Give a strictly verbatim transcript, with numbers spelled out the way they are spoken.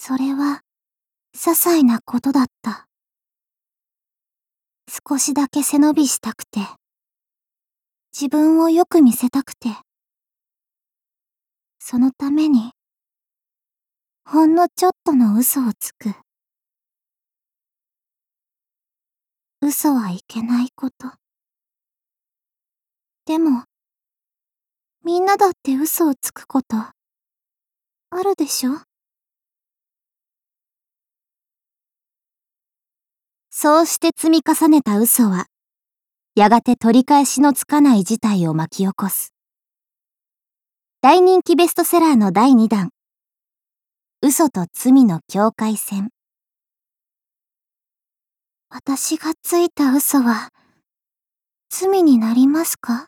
それは、些細なことだった。少しだけ背伸びしたくて、自分をよく見せたくて、そのために、ほんのちょっとの嘘をつく。嘘はいけないこと。でも、みんなだって嘘をつくこと、あるでしょ？そうして積み重ねた嘘は、やがて取り返しのつかない事態を巻き起こす。大人気ベストセラーのだいにだん、嘘と罪の境界線。私がついた嘘は、罪になりますか？